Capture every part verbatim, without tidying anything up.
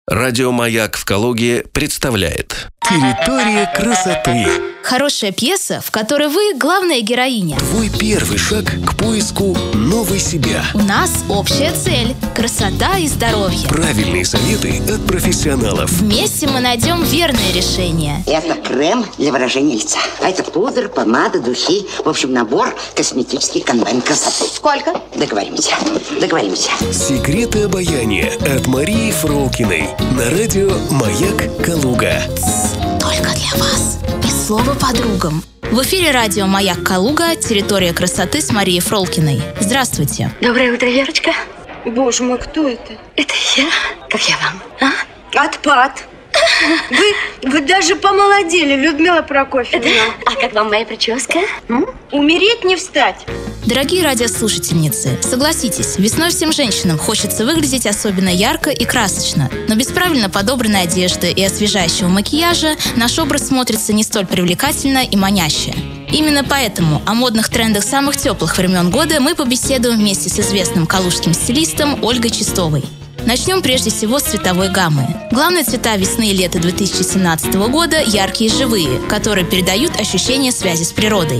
Радио «Маяк» в Калуге представляет «Территория красоты». Хорошая пьеса, в которой вы главная героиня. Твой первый шаг к поиску новой себя. У нас общая цель – красота и здоровье. Правильные советы от профессионалов. Вместе мы найдем верное решение. Это крем для выражения лица. А это пудра, помада, духи. В общем, набор косметических комбайн красоты. Сколько? Договоримся. Договоримся. Секреты обаяния от Марии Фролкиной на радио «Маяк» Калуга. Только для вас. Без слова подругам. В эфире радио «Маяк» Калуга, территория красоты с Марией Фролкиной. Здравствуйте. Доброе утро, Верочка. Боже мой, кто это? Это я. Как я вам? А? Отпад. Вы, вы даже помолодели, Людмила Прокофьевна. Да? А как вам моя прическа? М? Умереть не встать. Дорогие радиослушательницы, согласитесь, весной всем женщинам хочется выглядеть особенно ярко и красочно. Но без правильно подобранной одежды и освежающего макияжа наш образ смотрится не столь привлекательно и маняще. Именно поэтому о модных трендах самых теплых времен года мы побеседуем вместе с известным калужским стилистом Ольгой Чистовой. Начнем прежде всего с цветовой гаммы. Главные цвета весны и лета две тысячи семнадцатого года – яркие и живые, которые передают ощущение связи с природой.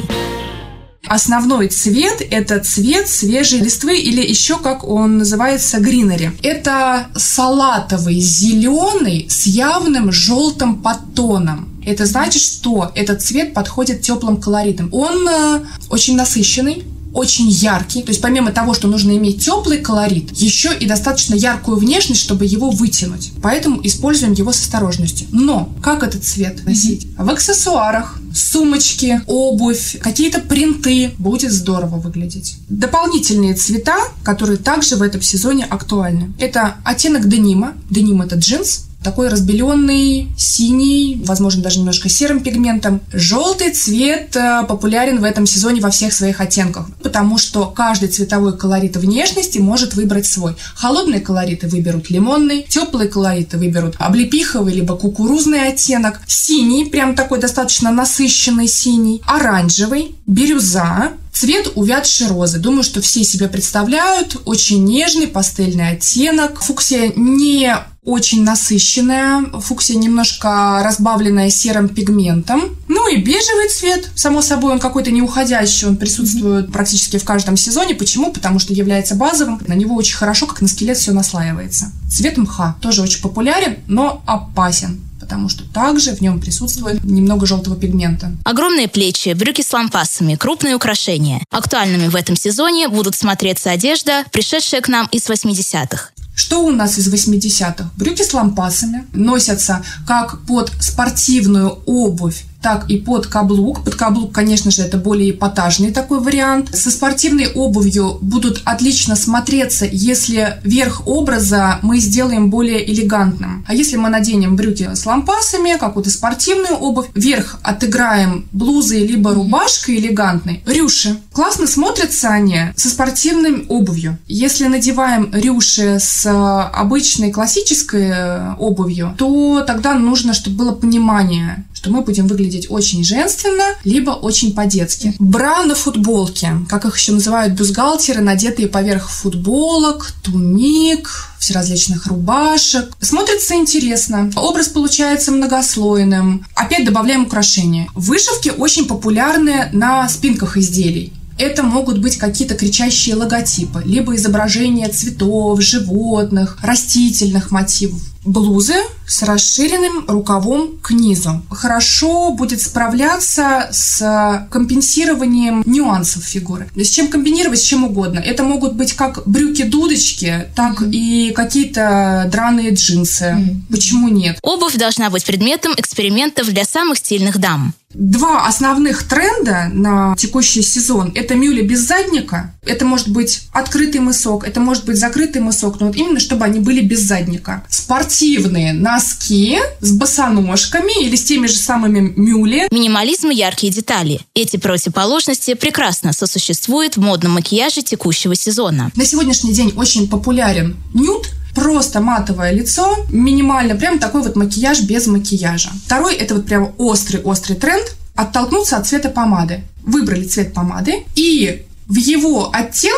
Основной цвет – это цвет свежей листвы, или еще, как он называется, гринери. Это салатовый зеленый с явным желтым подтоном. Это значит, что этот цвет подходит теплым колоритам. Он э, очень насыщенный, очень яркий. То есть помимо того, что нужно иметь теплый колорит, еще и достаточно яркую внешность, чтобы его вытянуть. Поэтому используем его с осторожностью. Но как этот цвет носить? В аксессуарах, сумочки, обувь, какие-то принты. Будет здорово выглядеть. Дополнительные цвета, которые также в этом сезоне актуальны. Это оттенок денима. Деним – это джинс. Такой разбеленный, синий, возможно, даже немножко серым пигментом. Желтый цвет популярен в этом сезоне во всех своих оттенках, потому что каждый цветовой колорит внешности может выбрать свой. Холодные колориты выберут лимонный, теплые колориты выберут облепиховый либо кукурузный оттенок, синий, прям такой достаточно насыщенный синий, оранжевый, бирюза, цвет увядшей розы. Думаю, что все себе представляют. Очень нежный пастельный оттенок. Фуксия не очень насыщенная, фуксия немножко разбавленная серым пигментом. Ну и бежевый цвет, само собой, он какой-то не уходящий, он присутствует практически в каждом сезоне. Почему? Потому что является базовым, на него очень хорошо, как на скелет, все наслаивается. Цвет мха тоже очень популярен, но опасен, потому что также в нем присутствует немного желтого пигмента. Огромные плечи, брюки с лампасами, крупные украшения. Актуальными в этом сезоне будут смотреться одежда, пришедшая к нам из восьмидесятых. Что у нас из восьмидесятых? Брюки с лампасами носятся как под спортивную обувь, так и под каблук. Под каблук, конечно же, это более эпатажный такой вариант. Со спортивной обувью будут отлично смотреться, если верх образа мы сделаем более элегантным. А если мы наденем брюки с лампасами, какую-то спортивную обувь, верх отыграем блузой либо рубашкой элегантной, рюши. Классно смотрятся они со спортивной обувью. Если надеваем рюши с обычной классической обувью, то тогда нужно, чтобы было понимание, что мы будем выглядеть очень женственно, либо очень по-детски. Бра на футболке, как их еще называют бюстгальтеры, надетые поверх футболок, туник, всеразличных рубашек. Смотрится интересно. Образ получается многослойным. Опять добавляем украшения. Вышивки очень популярны на спинках изделий. Это могут быть какие-то кричащие логотипы, либо изображения цветов, животных, растительных мотивов. Блузы с расширенным рукавом к низу. Хорошо будет справляться с компенсированием нюансов фигуры. С чем комбинировать, с чем угодно. Это могут быть как брюки-дудочки, так mm-hmm. и какие-то драные джинсы. Mm-hmm. Почему нет? Обувь должна быть предметом экспериментов для самых стильных дам. Два основных тренда на текущий сезон – это мюли без задника. Это может быть открытый мысок, это может быть закрытый мысок, но вот именно чтобы они были без задника. Спортивные носки с босоножками или с теми же самыми мюли. Минимализм и яркие детали. Эти противоположности прекрасно сосуществуют в модном макияже текущего сезона. На сегодняшний день очень популярен нюд. Просто матовое лицо, минимально, прям такой вот макияж без макияжа. Второй – это вот прям острый-острый тренд – оттолкнуться от цвета помады. Выбрали цвет помады и в его оттенках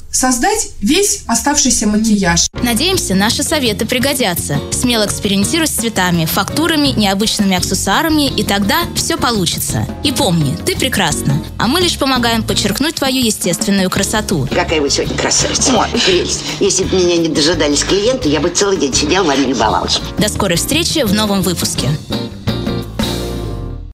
создать весь оставшийся макияж. Надеемся, наши советы пригодятся. Смело экспериментируй с цветами, фактурами, необычными аксессуарами, и тогда все получится. И помни, ты прекрасна, а мы лишь помогаем подчеркнуть твою естественную красоту. Какая вы сегодня красавица. Ой, прелесть. Если бы меня не дожидались клиенты, я бы целый день сидела, вами любовалась. До скорой встречи в новом выпуске.